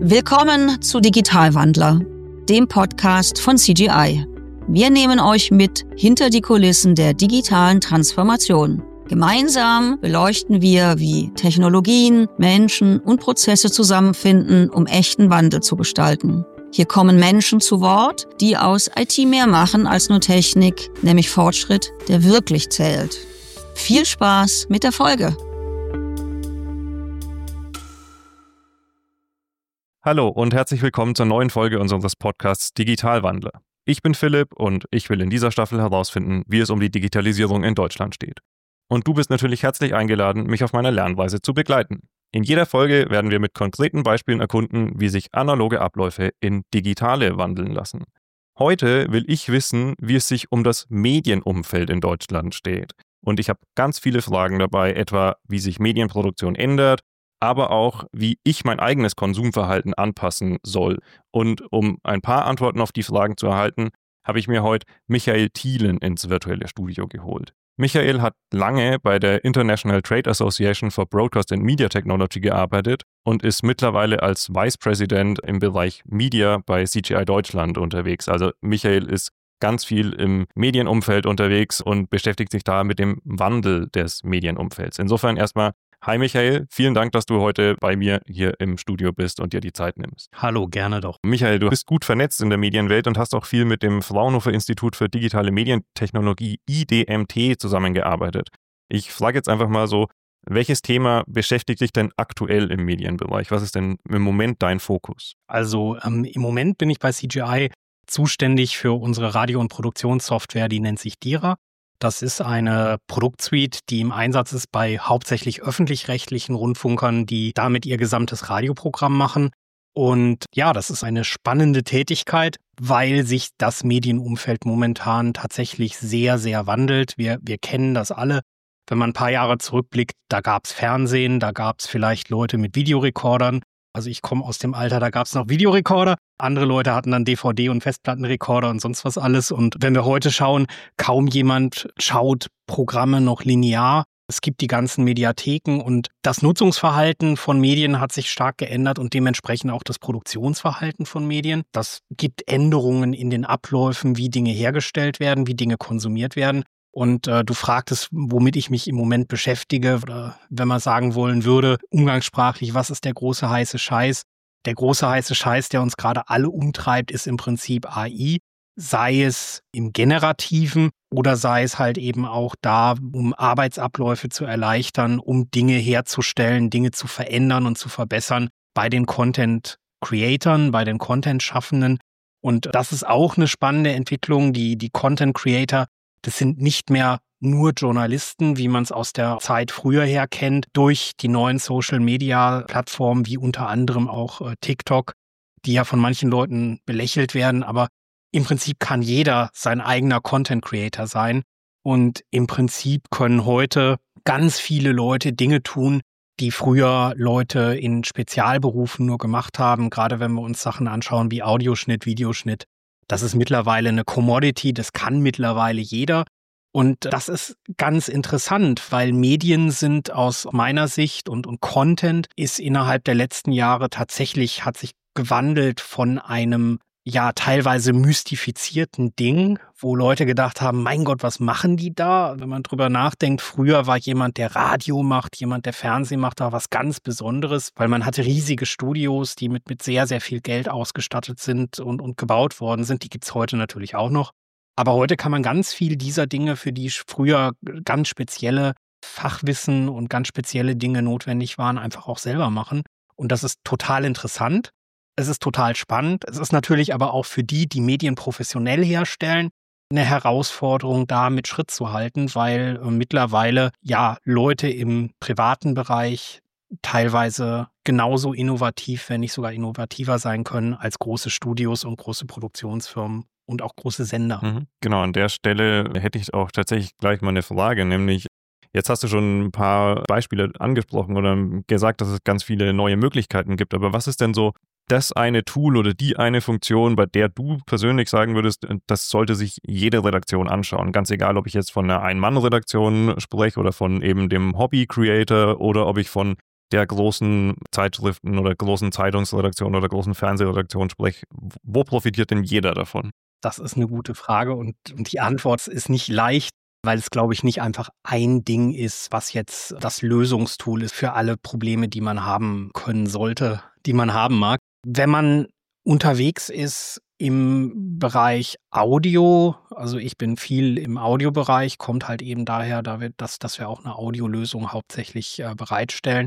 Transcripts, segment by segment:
Willkommen zu Digitalwandler, dem Podcast von CGI. Wir nehmen euch mit hinter die Kulissen der digitalen Transformation. Gemeinsam beleuchten wir, wie Technologien, Menschen und Prozesse zusammenfinden, um echten Wandel zu gestalten. Hier kommen Menschen zu Wort, die aus IT mehr machen als nur Technik, nämlich Fortschritt, der wirklich zählt. Viel Spaß mit der Folge! Hallo und herzlich willkommen zur neuen Folge unseres Podcasts Digitalwandler. Ich bin Philipp und ich will in dieser Staffel herausfinden, wie es um die Digitalisierung in Deutschland steht. Und du bist natürlich herzlich eingeladen, mich auf meiner Lernreise zu begleiten. In jeder Folge werden wir mit konkreten Beispielen erkunden, wie sich analoge Abläufe in digitale wandeln lassen. Heute will ich wissen, wie es sich um das Medienumfeld in Deutschland steht. Und ich habe ganz viele Fragen dabei, etwa wie sich Medienproduktion ändert, aber auch, wie ich mein eigenes Konsumverhalten anpassen soll. Und um ein paar Antworten auf die Fragen zu erhalten, habe ich mir heute Michael Thielen ins virtuelle Studio geholt. Michael hat lange bei der International Trade Association for Broadcast and Media Technology gearbeitet und ist mittlerweile als Vice President im Bereich Media bei CGI Deutschland unterwegs. Also Michael ist ganz viel im Medienumfeld unterwegs und beschäftigt sich da mit dem Wandel des Medienumfelds. Insofern erstmal hi Michael, vielen Dank, dass du heute bei mir hier im Studio bist und dir die Zeit nimmst. Hallo, gerne doch. Michael, du bist gut vernetzt in der Medienwelt und hast auch viel mit dem Fraunhofer Institut für digitale Medientechnologie IDMT zusammengearbeitet. Ich frage jetzt einfach mal so, welches Thema beschäftigt dich denn aktuell im Medienbereich? Was ist denn im Moment dein Fokus? Also im Moment bin ich bei CGI zuständig für unsere Radio- und Produktionssoftware, die nennt sich DIRA. Das ist eine Produktsuite, die im Einsatz ist bei hauptsächlich öffentlich-rechtlichen Rundfunkern, die damit ihr gesamtes Radioprogramm machen. Und ja, das ist eine spannende Tätigkeit, weil sich das Medienumfeld momentan tatsächlich sehr, sehr wandelt. Wir kennen das alle. Wenn man ein paar Jahre zurückblickt, da gab es Fernsehen, da gab es vielleicht Leute mit Videorekordern. Also ich komme aus dem Alter, da gab es noch Videorekorder. Andere Leute hatten dann DVD- und Festplattenrekorder und sonst was alles. Und wenn wir heute schauen, kaum jemand schaut Programme noch linear. Es gibt die ganzen Mediatheken und das Nutzungsverhalten von Medien hat sich stark geändert und dementsprechend auch das Produktionsverhalten von Medien. Das gibt Änderungen in den Abläufen, wie Dinge hergestellt werden, wie Dinge konsumiert werden. Und du fragtest, womit ich mich im Moment beschäftige, oder wenn man sagen wollen würde, umgangssprachlich, was ist der große heiße Scheiß? Der große heiße Scheiß, der uns gerade alle umtreibt, ist im Prinzip AI, sei es im Generativen oder sei es halt eben auch da, um Arbeitsabläufe zu erleichtern, um Dinge herzustellen, Dinge zu verändern und zu verbessern bei den Content-Creatern, bei den Content-Schaffenden. Und das ist auch eine spannende Entwicklung, die Content-Creator. Das sind nicht mehr nur Journalisten, wie man es aus der Zeit früher her kennt, durch die neuen Social-Media-Plattformen wie unter anderem auch TikTok, die ja von manchen Leuten belächelt werden. Aber im Prinzip kann jeder sein eigener Content-Creator sein. Und im Prinzip können heute ganz viele Leute Dinge tun, die früher Leute in Spezialberufen nur gemacht haben. Gerade wenn wir uns Sachen anschauen wie Audioschnitt, Videoschnitt. Das ist mittlerweile eine Commodity, das kann mittlerweile jeder. Und das ist ganz interessant, weil Medien sind aus meiner Sicht und Content ist innerhalb der letzten Jahre tatsächlich, hat sich gewandelt von einem ja teilweise mystifizierten Ding, wo Leute gedacht haben, mein Gott, was machen die da? Wenn man drüber nachdenkt, früher war jemand, der Radio macht, jemand, der Fernsehen macht, da was ganz Besonderes, weil man hatte riesige Studios, die mit sehr, sehr viel Geld ausgestattet sind und gebaut worden sind. Die gibt's heute natürlich auch noch. Aber heute kann man ganz viel dieser Dinge, für die früher ganz spezielle Fachwissen und ganz spezielle Dinge notwendig waren, einfach auch selber machen. Und das ist total interessant. Es ist total spannend. Es ist natürlich aber auch für die Medien professionell herstellen, eine Herausforderung, da mit Schritt zu halten, weil mittlerweile ja Leute im privaten Bereich teilweise genauso innovativ, wenn nicht sogar innovativer sein können als große Studios und große Produktionsfirmen und auch große Sender. Genau, an der Stelle hätte ich auch tatsächlich gleich mal eine Frage, nämlich jetzt hast du schon ein paar Beispiele angesprochen oder gesagt, dass es ganz viele neue Möglichkeiten gibt, aber was ist denn so das eine Tool oder die eine Funktion, bei der du persönlich sagen würdest, das sollte sich jede Redaktion anschauen? Ganz egal, ob ich jetzt von einer Ein-Mann-Redaktion spreche oder von eben dem Hobby-Creator oder ob ich von der großen Zeitschriften oder großen Zeitungsredaktionen oder großen Fernsehredaktionen spreche, wo profitiert denn jeder davon? Das ist eine gute Frage und die Antwort ist nicht leicht, weil es, glaube ich, nicht einfach ein Ding ist, was jetzt das Lösungstool ist für alle Probleme, die man haben können sollte, die man haben mag. Wenn man unterwegs ist im Bereich Audio, also ich bin viel im Audiobereich, kommt halt eben daher, dass wir auch eine Audiolösung hauptsächlich bereitstellen.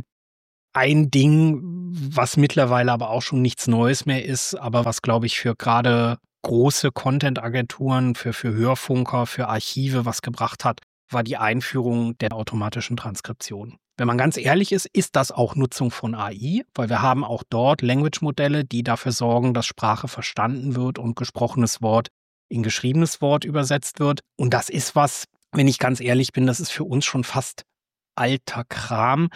Ein Ding, was mittlerweile aber auch schon nichts Neues mehr ist, aber was, glaube ich, für gerade große Content-Agenturen, für Hörfunker, für Archive was gebracht hat, war die Einführung der automatischen Transkription. Wenn man ganz ehrlich ist, ist das auch Nutzung von AI, weil wir haben auch dort Language-Modelle, die dafür sorgen, dass Sprache verstanden wird und gesprochenes Wort in geschriebenes Wort übersetzt wird. Und das ist was, wenn ich ganz ehrlich bin, das ist für uns schon fast alter Kram,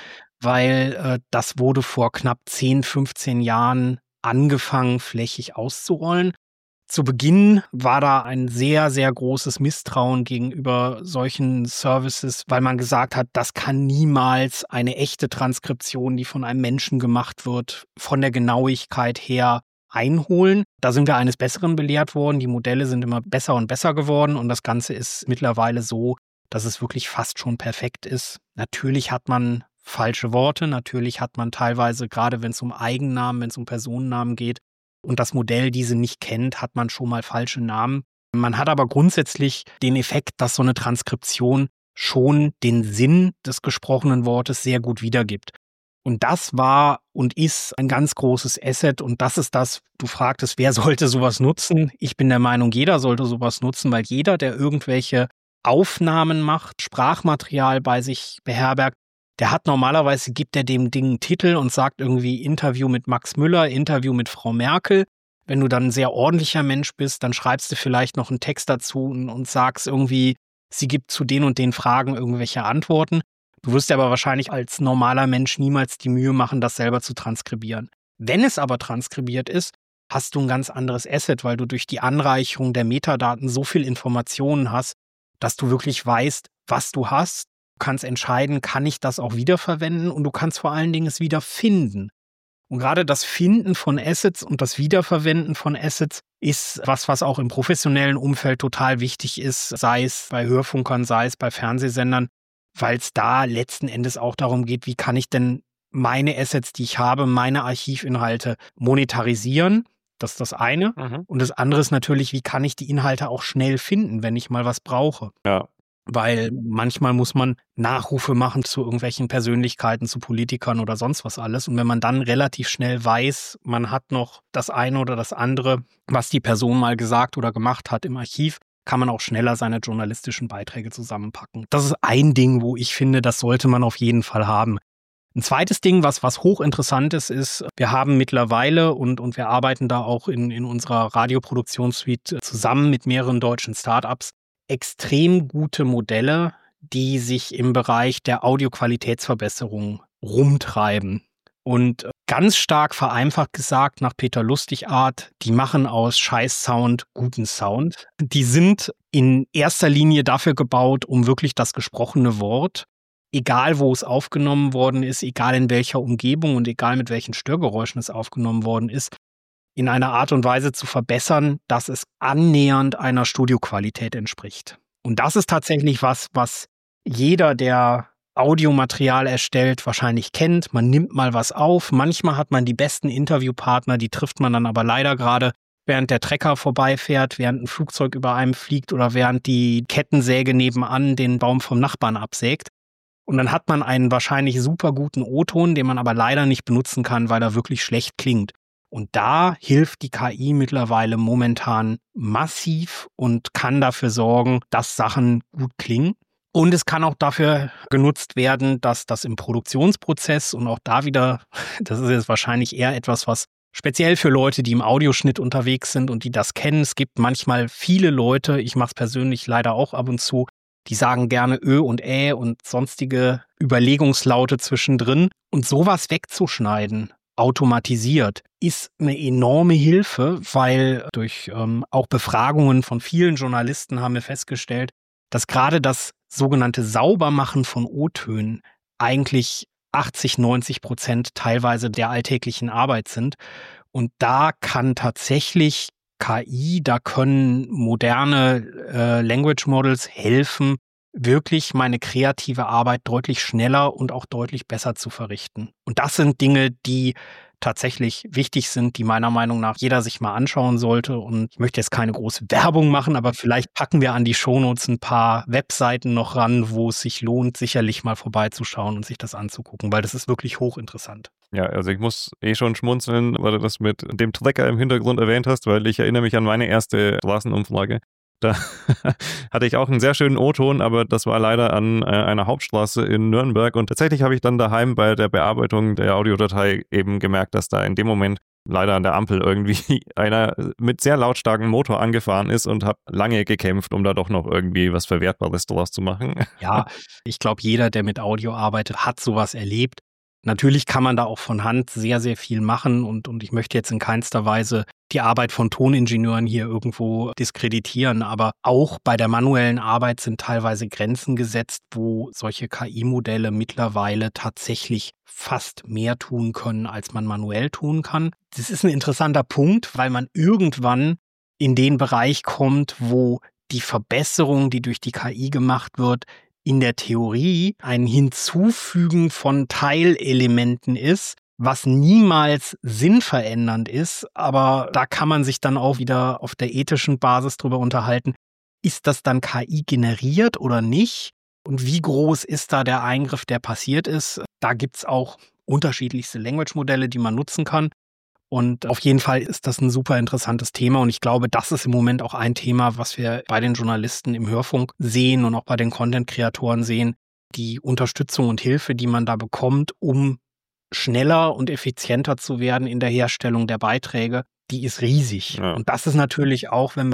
weil das wurde vor knapp 10, 15 Jahren angefangen, flächig auszurollen. Zu Beginn war da ein sehr, sehr großes Misstrauen gegenüber solchen Services, weil man gesagt hat, das kann niemals eine echte Transkription, die von einem Menschen gemacht wird, von der Genauigkeit her einholen. Da sind wir eines Besseren belehrt worden. Die Modelle sind immer besser und besser geworden und das Ganze ist mittlerweile so, dass es wirklich fast schon perfekt ist. Natürlich hat man falsche Worte, natürlich hat man teilweise, gerade wenn es um Eigennamen, wenn es um Personennamen geht und das Modell diese nicht kennt, hat man schon mal falsche Namen. Man hat aber grundsätzlich den Effekt, dass so eine Transkription schon den Sinn des gesprochenen Wortes sehr gut wiedergibt. Und das war und ist ein ganz großes Asset und das ist das, du fragtest, wer sollte sowas nutzen? Ich bin der Meinung, jeder sollte sowas nutzen, weil jeder, der irgendwelche Aufnahmen macht, Sprachmaterial bei sich beherbergt, der hat normalerweise, gibt er dem Ding einen Titel und sagt irgendwie Interview mit Max Müller, Interview mit Frau Merkel. Wenn du dann ein sehr ordentlicher Mensch bist, dann schreibst du vielleicht noch einen Text dazu und sagst irgendwie, sie gibt zu den und den Fragen irgendwelche Antworten. Du wirst dir aber wahrscheinlich als normaler Mensch niemals die Mühe machen, das selber zu transkribieren. Wenn es aber transkribiert ist, hast du ein ganz anderes Asset, weil du durch die Anreicherung der Metadaten so viel Informationen hast, dass du wirklich weißt, was du hast. Du kannst entscheiden, kann ich das auch wiederverwenden und du kannst vor allen Dingen es wieder finden. Und gerade das Finden von Assets und das Wiederverwenden von Assets ist was auch im professionellen Umfeld total wichtig ist, sei es bei Hörfunkern, sei es bei Fernsehsendern, weil es da letzten Endes auch darum geht, wie kann ich denn meine Assets, die ich habe, meine Archivinhalte monetarisieren. Das ist das eine. Und das andere ist natürlich, wie kann ich die Inhalte auch schnell finden, wenn ich mal was brauche. Ja. Weil manchmal muss man Nachrufe machen zu irgendwelchen Persönlichkeiten, zu Politikern oder sonst was alles. Und wenn man dann relativ schnell weiß, man hat noch das eine oder das andere, was die Person mal gesagt oder gemacht hat im Archiv, kann man auch schneller seine journalistischen Beiträge zusammenpacken. Das ist ein Ding, wo ich finde, das sollte man auf jeden Fall haben. Ein zweites Ding, was hochinteressantes ist, wir haben mittlerweile und wir arbeiten da auch in unserer Radioproduktionssuite zusammen mit mehreren deutschen Startups, extrem gute Modelle, die sich im Bereich der Audioqualitätsverbesserung rumtreiben. Und ganz stark vereinfacht gesagt, nach Peter Lustig-Art, die machen aus Scheiß-Sound guten Sound. Die sind in erster Linie dafür gebaut, um wirklich das gesprochene Wort, egal wo es aufgenommen worden ist, egal in welcher Umgebung und egal mit welchen Störgeräuschen es aufgenommen worden ist, in einer Art und Weise zu verbessern, dass es annähernd einer Studioqualität entspricht. Und das ist tatsächlich was jeder, der Audiomaterial erstellt, wahrscheinlich kennt. Man nimmt mal was auf. Manchmal hat man die besten Interviewpartner, die trifft man dann aber leider gerade, während der Trecker vorbeifährt, während ein Flugzeug über einem fliegt oder während die Kettensäge nebenan den Baum vom Nachbarn absägt. Und dann hat man einen wahrscheinlich super guten O-Ton, den man aber leider nicht benutzen kann, weil er wirklich schlecht klingt. Und da hilft die KI mittlerweile momentan massiv und kann dafür sorgen, dass Sachen gut klingen. Und es kann auch dafür genutzt werden, dass das im Produktionsprozess und auch da wieder, das ist jetzt wahrscheinlich eher etwas, was speziell für Leute, die im Audioschnitt unterwegs sind und die das kennen. Es gibt manchmal viele Leute, ich mache es persönlich leider auch ab und zu, die sagen gerne Ö und Ä und sonstige Überlegungslaute zwischendrin. Und sowas wegzuschneiden, automatisiert, ist eine enorme Hilfe, weil durch auch Befragungen von vielen Journalisten haben wir festgestellt, dass gerade das sogenannte Saubermachen von O-Tönen eigentlich 80-90% teilweise der alltäglichen Arbeit sind. Und da kann tatsächlich KI, da können moderne Language Models helfen, wirklich meine kreative Arbeit deutlich schneller und auch deutlich besser zu verrichten. Und das sind Dinge, die tatsächlich wichtig sind, die meiner Meinung nach jeder sich mal anschauen sollte. Und ich möchte jetzt keine große Werbung machen, aber vielleicht packen wir an die Shownotes ein paar Webseiten noch ran, wo es sich lohnt, sicherlich mal vorbeizuschauen und sich das anzugucken, weil das ist wirklich hochinteressant. Ja, also ich muss schon schmunzeln, weil du das mit dem Trecker im Hintergrund erwähnt hast, weil ich erinnere mich an meine erste Straßenumfrage. Da hatte ich auch einen sehr schönen O-Ton, aber das war leider an einer Hauptstraße in Nürnberg. Und tatsächlich habe ich dann daheim bei der Bearbeitung der Audiodatei eben gemerkt, dass da in dem Moment leider an der Ampel irgendwie einer mit sehr lautstarkem Motor angefahren ist und habe lange gekämpft, um da doch noch irgendwie was Verwertbares draus zu machen. Ja, ich glaube, jeder, der mit Audio arbeitet, hat sowas erlebt. Natürlich kann man da auch von Hand sehr, sehr viel machen und ich möchte jetzt in keinster Weise die Arbeit von Toningenieuren hier irgendwo diskreditieren, aber auch bei der manuellen Arbeit sind teilweise Grenzen gesetzt, wo solche KI-Modelle mittlerweile tatsächlich fast mehr tun können, als man manuell tun kann. Das ist ein interessanter Punkt, weil man irgendwann in den Bereich kommt, wo die Verbesserung, die durch die KI gemacht wird, in der Theorie ein Hinzufügen von Teilelementen ist, was niemals sinnverändernd ist, aber da kann man sich dann auch wieder auf der ethischen Basis drüber unterhalten, ist das dann KI generiert oder nicht? Und wie groß ist da der Eingriff, der passiert ist? Da gibt's auch unterschiedlichste Language-Modelle, die man nutzen kann. Und auf jeden Fall ist das ein super interessantes Thema und ich glaube, das ist im Moment auch ein Thema, was wir bei den Journalisten im Hörfunk sehen und auch bei den Content-Kreatoren sehen. Die Unterstützung und Hilfe, die man da bekommt, um schneller und effizienter zu werden in der Herstellung der Beiträge, die ist riesig. Ja. Und das ist natürlich auch, wenn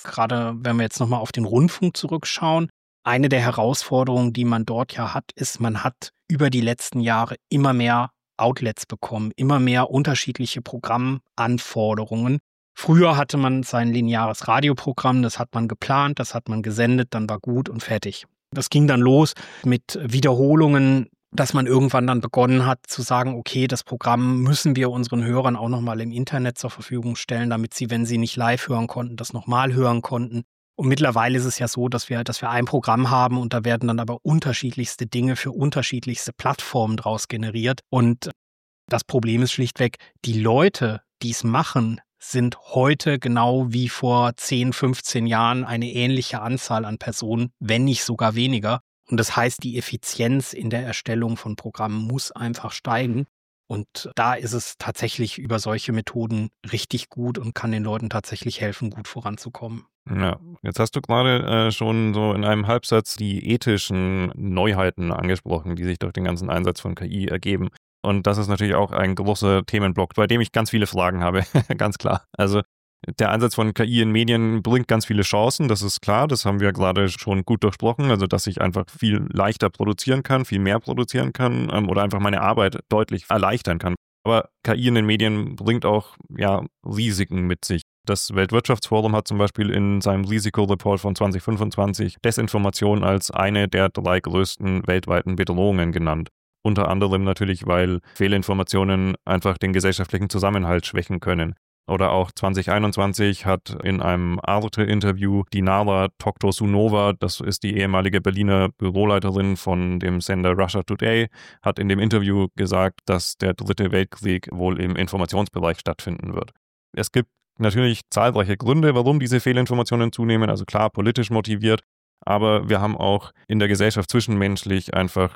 wir jetzt nochmal auf den Rundfunk zurückschauen, eine der Herausforderungen, die man dort ja hat, ist, man hat über die letzten Jahre immer mehr Outlets bekommen, immer mehr unterschiedliche Programmanforderungen. Früher hatte man sein lineares Radioprogramm, das hat man geplant, das hat man gesendet, dann war gut und fertig. Das ging dann los mit Wiederholungen, dass man irgendwann dann begonnen hat zu sagen, okay, das Programm müssen wir unseren Hörern auch nochmal im Internet zur Verfügung stellen, damit sie, wenn sie nicht live hören konnten, das nochmal hören konnten. Und mittlerweile ist es ja so, dass wir ein Programm haben und da werden dann aber unterschiedlichste Dinge für unterschiedlichste Plattformen draus generiert. Und das Problem ist schlichtweg, die Leute, die es machen, sind heute genau wie vor 10, 15 Jahren eine ähnliche Anzahl an Personen, wenn nicht sogar weniger. Und das heißt, die Effizienz in der Erstellung von Programmen muss einfach steigen. Und da ist es tatsächlich über solche Methoden richtig gut und kann den Leuten tatsächlich helfen, gut voranzukommen. Ja, jetzt hast du gerade schon so in einem Halbsatz die ethischen Neuheiten angesprochen, die sich durch den ganzen Einsatz von KI ergeben. Und das ist natürlich auch ein großer Themenblock, bei dem ich ganz viele Fragen habe, ganz klar. Also der Einsatz von KI in Medien bringt ganz viele Chancen, das ist klar, das haben wir gerade schon gut durchsprochen, also dass ich einfach viel leichter produzieren kann, viel mehr produzieren kann oder einfach meine Arbeit deutlich erleichtern kann. Aber KI in den Medien bringt auch Risiken mit sich. Das Weltwirtschaftsforum hat zum Beispiel in seinem Risikoreport von 2025 Desinformation als eine der 3 größten weltweiten Bedrohungen genannt. Unter anderem natürlich, weil Fehlinformationen einfach den gesellschaftlichen Zusammenhalt schwächen können. Oder auch 2021 hat in einem Arte-Interview Dinara Toktosunova, das ist die ehemalige Berliner Büroleiterin von dem Sender Russia Today, hat in dem Interview gesagt, dass der 3. Weltkrieg wohl im Informationsbereich stattfinden wird. Es gibt natürlich zahlreiche Gründe, warum diese Fehlinformationen zunehmen, also klar politisch motiviert, aber wir haben auch in der Gesellschaft zwischenmenschlich einfach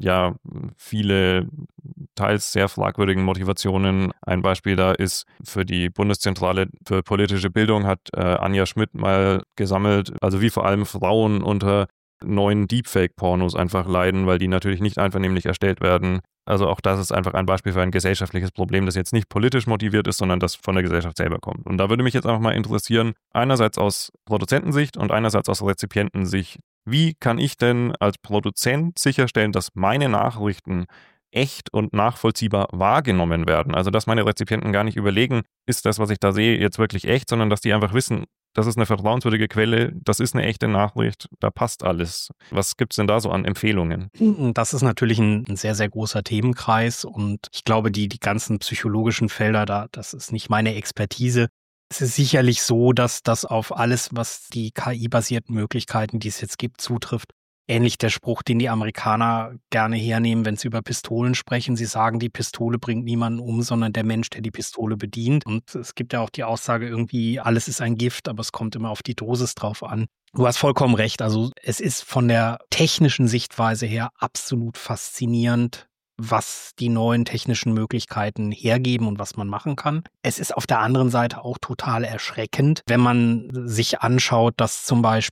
viele teils sehr fragwürdigen Motivationen. Ein Beispiel da ist, für die Bundeszentrale für politische Bildung hat Anja Schmidt mal gesammelt, also wie vor allem Frauen unter neuen Deepfake-Pornos einfach leiden, weil die natürlich nicht einvernehmlich erstellt werden. Also auch das ist einfach ein Beispiel für ein gesellschaftliches Problem, das jetzt nicht politisch motiviert ist, sondern das von der Gesellschaft selber kommt. Und da würde mich jetzt einfach mal interessieren, einerseits aus Produzentensicht und einerseits aus Rezipientensicht, wie kann ich denn als Produzent sicherstellen, dass meine Nachrichten echt und nachvollziehbar wahrgenommen werden? Also dass meine Rezipienten gar nicht überlegen, ist das, was ich da sehe, jetzt wirklich echt, sondern dass die einfach wissen, das ist eine vertrauenswürdige Quelle, das ist eine echte Nachricht, da passt alles. Was gibt es denn da so an Empfehlungen? Das ist natürlich ein sehr, sehr großer Themenkreis und ich glaube, die ganzen psychologischen Felder, das ist nicht meine Expertise. Es ist sicherlich so, dass das auf alles, was die KI-basierten Möglichkeiten, die es jetzt gibt, zutrifft. Ähnlich der Spruch, den die Amerikaner gerne hernehmen, wenn sie über Pistolen sprechen. Sie sagen, die Pistole bringt niemanden um, sondern der Mensch, der die Pistole bedient. Und es gibt ja auch die Aussage irgendwie, alles ist ein Gift, aber es kommt immer auf die Dosis drauf an. Du hast vollkommen recht. Also es ist von der technischen Sichtweise her absolut faszinierend, was die neuen technischen Möglichkeiten hergeben und was man machen kann. Es ist auf der anderen Seite auch total erschreckend, wenn man sich anschaut, dass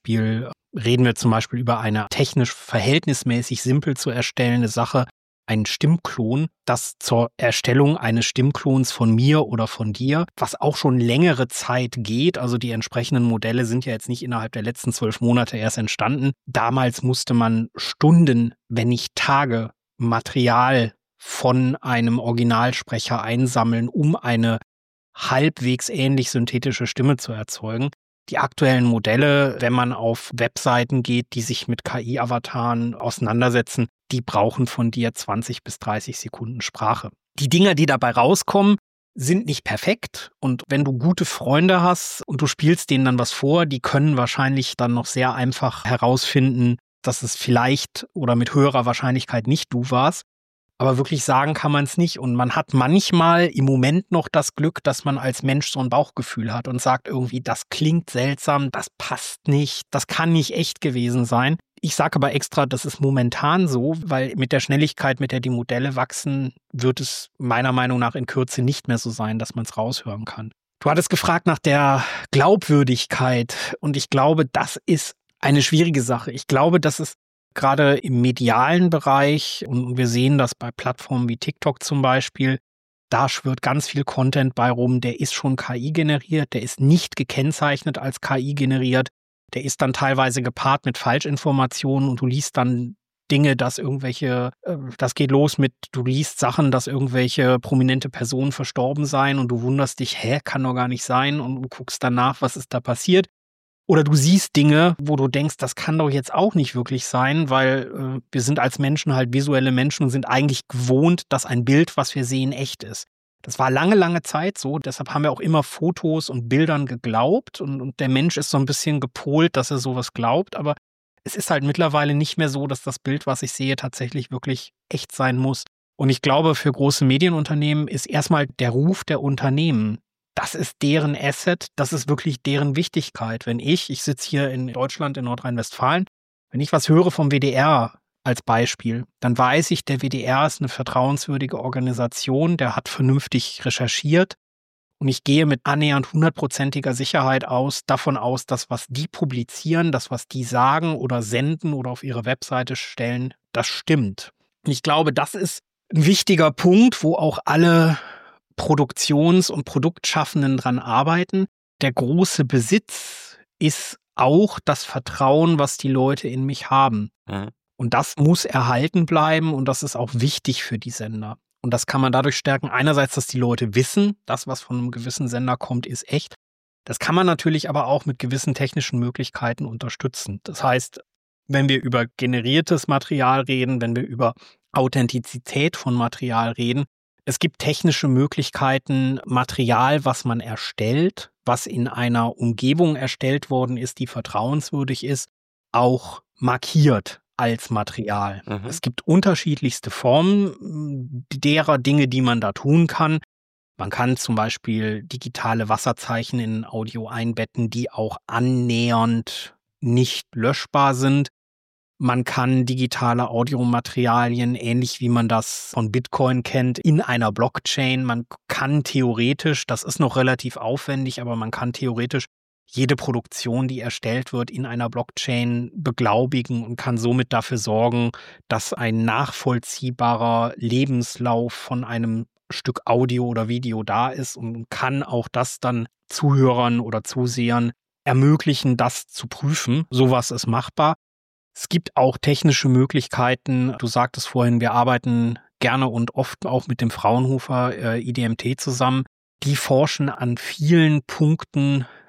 reden wir zum Beispiel über eine technisch verhältnismäßig simpel zu erstellende Sache, einen Stimmklon, das zur Erstellung eines Stimmklons von mir oder von dir, was auch schon längere Zeit geht, also die entsprechenden Modelle sind ja jetzt nicht innerhalb der letzten 12 Monate erst entstanden. Damals musste man Stunden, wenn nicht Tage, Material von einem Originalsprecher einsammeln, um eine halbwegs ähnlich synthetische Stimme zu erzeugen. Die aktuellen Modelle, wenn man auf Webseiten geht, die sich mit KI-Avataren auseinandersetzen, die brauchen von dir 20 bis 30 Sekunden Sprache. Die Dinger, die dabei rauskommen, sind nicht perfekt. Und wenn du gute Freunde hast und du spielst denen dann was vor, die können wahrscheinlich dann noch sehr einfach herausfinden, dass es vielleicht oder mit höherer Wahrscheinlichkeit nicht du warst. Aber wirklich sagen kann man es nicht. Und man hat manchmal im Moment noch das Glück, dass man als Mensch so ein Bauchgefühl hat und sagt irgendwie, das klingt seltsam, das passt nicht, das kann nicht echt gewesen sein. Ich sage aber extra, das ist momentan so, weil mit der Schnelligkeit, mit der die Modelle wachsen, wird es meiner Meinung nach in Kürze nicht mehr so sein, dass man es raushören kann. Du hattest gefragt nach der Glaubwürdigkeit und ich glaube, das ist eine schwierige Sache. Ich glaube, dass es gerade im medialen Bereich, und wir sehen das bei Plattformen wie TikTok zum Beispiel, da schwirrt ganz viel Content bei rum, der ist schon KI generiert, der ist nicht gekennzeichnet als KI generiert, der ist dann teilweise gepaart mit Falschinformationen und du liest dann Dinge, das geht los mit, du liest Sachen, dass irgendwelche prominente Personen verstorben seien und du wunderst dich, kann doch gar nicht sein und du guckst dann nach, was ist da passiert. Oder du siehst Dinge, wo du denkst, das kann doch jetzt auch nicht wirklich sein, weil wir sind als Menschen halt visuelle Menschen und sind eigentlich gewohnt, dass ein Bild, was wir sehen, echt ist. Das war lange, lange Zeit so. Deshalb haben wir auch immer Fotos und Bildern geglaubt und der Mensch ist so ein bisschen gepolt, dass er sowas glaubt. Aber es ist halt mittlerweile nicht mehr so, dass das Bild, was ich sehe, tatsächlich wirklich echt sein muss. Und ich glaube, für große Medienunternehmen ist erstmal der Ruf der Unternehmen, das ist deren Asset, das ist wirklich deren Wichtigkeit. Wenn ich sitze hier in Deutschland, in Nordrhein-Westfalen, wenn ich was höre vom WDR als Beispiel, dann weiß ich, der WDR ist eine vertrauenswürdige Organisation, der hat vernünftig recherchiert und ich gehe mit annähernd 100%iger Sicherheit davon aus, dass was die publizieren, das was die sagen oder senden oder auf ihre Webseite stellen, das stimmt. Und ich glaube, das ist ein wichtiger Punkt, wo auch alle Produktions- und Produktschaffenden dran arbeiten. Der große Besitz ist auch das Vertrauen, was die Leute in mich haben. Mhm. Und das muss erhalten bleiben und das ist auch wichtig für die Sender. Und das kann man dadurch stärken, einerseits, dass die Leute wissen, das, was von einem gewissen Sender kommt, ist echt. Das kann man natürlich aber auch mit gewissen technischen Möglichkeiten unterstützen. Das heißt, wenn wir über generiertes Material reden, wenn wir über Authentizität von Material reden, es gibt technische Möglichkeiten, Material, was man erstellt, was in einer Umgebung erstellt worden ist, die vertrauenswürdig ist, auch markiert als Material. Mhm. Es gibt unterschiedlichste Formen derer Dinge, die man da tun kann. Man kann zum Beispiel digitale Wasserzeichen in Audio einbetten, die auch annähernd nicht löschbar sind. Man kann digitale Audiomaterialien, ähnlich wie man das von Bitcoin kennt, in einer Blockchain. Man kann theoretisch, das ist noch relativ aufwendig, aber man kann theoretisch jede Produktion, die erstellt wird, in einer Blockchain beglaubigen und kann somit dafür sorgen, dass ein nachvollziehbarer Lebenslauf von einem Stück Audio oder Video da ist und kann auch das dann Zuhörern oder Zusehern ermöglichen, das zu prüfen. Sowas ist machbar. Es gibt auch technische Möglichkeiten. Du sagtest vorhin, wir arbeiten gerne und oft auch mit dem Fraunhofer IDMT zusammen. Die forschen an vielen Punkten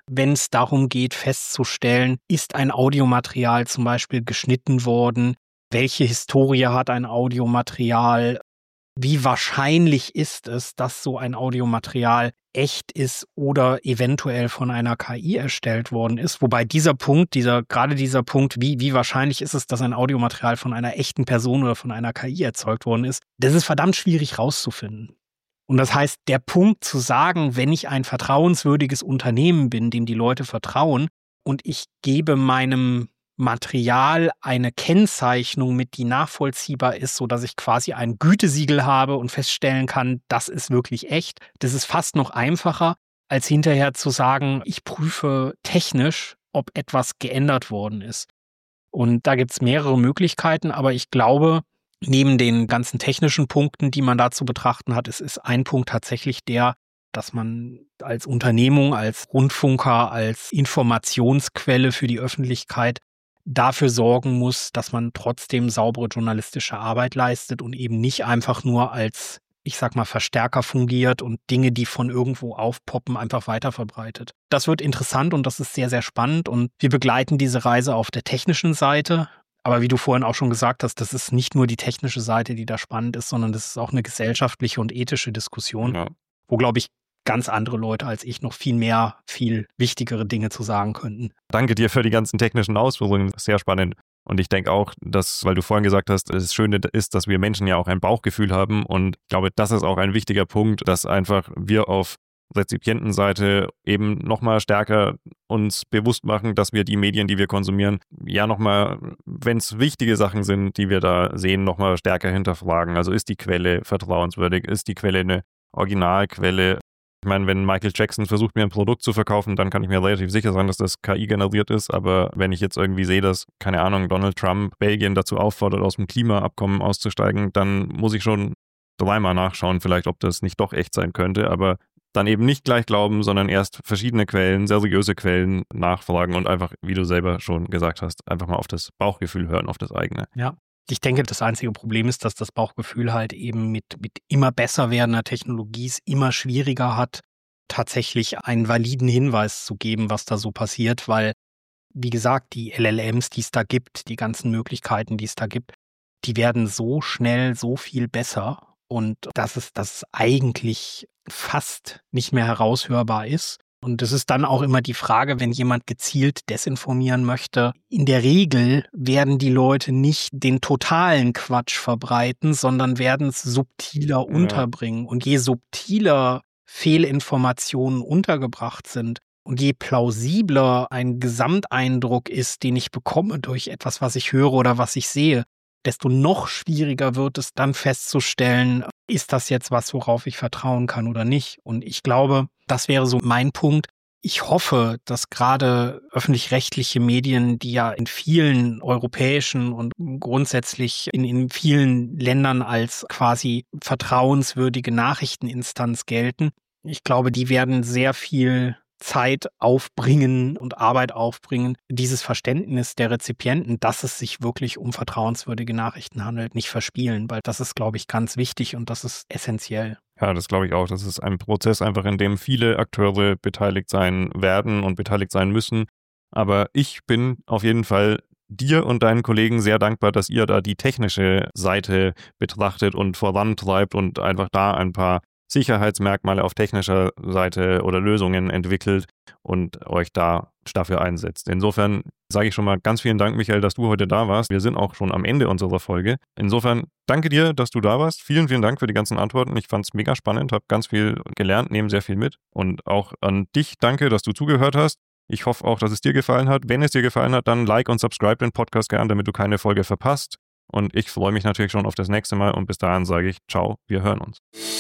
wenn es darum geht, festzustellen, ist ein Audiomaterial zum Beispiel geschnitten worden, welche Historie hat ein Audiomaterial, wie wahrscheinlich ist es, dass so ein Audiomaterial echt ist oder eventuell von einer KI erstellt worden ist. Wobei dieser Punkt, gerade dieser Punkt, wie wahrscheinlich ist es, dass ein Audiomaterial von einer echten Person oder von einer KI erzeugt worden ist, das ist verdammt schwierig rauszufinden. Und das heißt, der Punkt zu sagen, wenn ich ein vertrauenswürdiges Unternehmen bin, dem die Leute vertrauen und ich gebe meinem Material eine Kennzeichnung mit, die nachvollziehbar ist, sodass ich quasi ein Gütesiegel habe und feststellen kann, das ist wirklich echt. Das ist fast noch einfacher, als hinterher zu sagen, ich prüfe technisch, ob etwas geändert worden ist. Und da gibt es mehrere Möglichkeiten, aber ich glaube, neben den ganzen technischen Punkten, die man da zu betrachten hat, ist ein Punkt tatsächlich der, dass man als Unternehmung, als Rundfunker, als Informationsquelle für die Öffentlichkeit dafür sorgen muss, dass man trotzdem saubere journalistische Arbeit leistet und eben nicht einfach nur als, ich sag mal, Verstärker fungiert und Dinge, die von irgendwo aufpoppen, einfach weiterverbreitet. Das wird interessant und das ist sehr, sehr spannend und wir begleiten diese Reise auf der technischen Seite. Aber wie du vorhin auch schon gesagt hast, das ist nicht nur die technische Seite, die da spannend ist, sondern das ist auch eine gesellschaftliche und ethische Diskussion, wo, glaube ich, ganz andere Leute als ich noch viel wichtigere Dinge zu sagen könnten. Danke dir für die ganzen technischen Ausführungen, sehr spannend. Und ich denke auch, dass, weil du vorhin gesagt hast, das Schöne ist, dass wir Menschen ja auch ein Bauchgefühl haben und ich glaube, das ist auch ein wichtiger Punkt, dass einfach wir auf Rezipientenseite eben nochmal stärker uns bewusst machen, dass wir die Medien, die wir konsumieren, ja nochmal, wenn es wichtige Sachen sind, die wir da sehen, nochmal stärker hinterfragen. Also ist die Quelle vertrauenswürdig? Ist die Quelle eine Originalquelle? Ich meine, wenn Michael Jackson versucht, mir ein Produkt zu verkaufen, dann kann ich mir relativ sicher sein, dass das KI generiert ist. Aber wenn ich jetzt irgendwie sehe, dass, keine Ahnung, Donald Trump Belgien dazu auffordert, aus dem Klimaabkommen auszusteigen, dann muss ich schon dreimal nachschauen, vielleicht, ob das nicht doch echt sein könnte. Aber dann eben nicht gleich glauben, sondern erst verschiedene Quellen, seriöse Quellen nachfragen und einfach, wie du selber schon gesagt hast, einfach mal auf das Bauchgefühl hören, auf das eigene. Ja. Ich denke, das einzige Problem ist, dass das Bauchgefühl halt eben mit immer besser werdender Technologie es immer schwieriger hat, tatsächlich einen validen Hinweis zu geben, was da so passiert, weil, wie gesagt, die LLMs, die es da gibt, die ganzen Möglichkeiten, die es da gibt, die werden so schnell so viel besser und dass es eigentlich fast nicht mehr heraushörbar ist. Und es ist dann auch immer die Frage, wenn jemand gezielt desinformieren möchte. In der Regel werden die Leute nicht den totalen Quatsch verbreiten, sondern werden es subtiler unterbringen. Und je subtiler Fehlinformationen untergebracht sind und je plausibler ein Gesamteindruck ist, den ich bekomme durch etwas, was ich höre oder was ich sehe, desto noch schwieriger wird es dann festzustellen, ist das jetzt was, worauf ich vertrauen kann oder nicht. Und ich glaube, das wäre so mein Punkt. Ich hoffe, dass gerade öffentlich-rechtliche Medien, die ja in vielen europäischen und grundsätzlich in vielen Ländern als quasi vertrauenswürdige Nachrichteninstanz gelten, ich glaube, die werden sehr viel Zeit aufbringen und Arbeit aufbringen, dieses Verständnis der Rezipienten, dass es sich wirklich um vertrauenswürdige Nachrichten handelt, nicht verspielen, weil das ist, glaube ich, ganz wichtig und das ist essentiell. Ja, das glaube ich auch. Das ist ein Prozess einfach, in dem viele Akteure beteiligt sein werden und beteiligt sein müssen. Aber ich bin auf jeden Fall dir und deinen Kollegen sehr dankbar, dass ihr da die technische Seite betrachtet und vorantreibt und einfach da ein paar Sicherheitsmerkmale auf technischer Seite oder Lösungen entwickelt und euch da dafür einsetzt. Insofern sage ich schon mal ganz vielen Dank, Michael, dass du heute da warst. Wir sind auch schon am Ende unserer Folge. Insofern danke dir, dass du da warst. Vielen, vielen Dank für die ganzen Antworten. Ich fand es mega spannend, habe ganz viel gelernt, nehme sehr viel mit. Und auch an dich danke, dass du zugehört hast. Ich hoffe auch, dass es dir gefallen hat. Wenn es dir gefallen hat, dann like und subscribe den Podcast gern, damit du keine Folge verpasst. Und ich freue mich natürlich schon auf das nächste Mal und bis dahin sage ich, ciao, wir hören uns.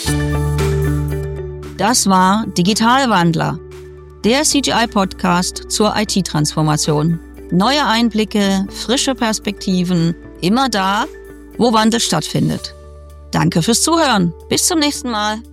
Das war Digitalwandler, der CGI-Podcast zur IT-Transformation. Neue Einblicke, frische Perspektiven, immer da, wo Wandel stattfindet. Danke fürs Zuhören. Bis zum nächsten Mal.